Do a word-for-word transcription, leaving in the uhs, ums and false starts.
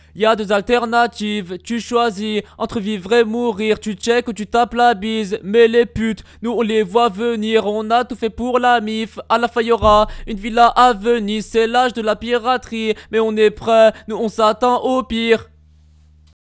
Y a deux alternatives, tu choisis entre vivre et mourir, tu check ou tu tapes la bise. Mais les putes, nous on les voit venir, on a tout fait pour la mif. À la fin y aura une villa à Venise, c'est l'âge de la piraterie. Mais on est prêt, nous on s'attend au pire.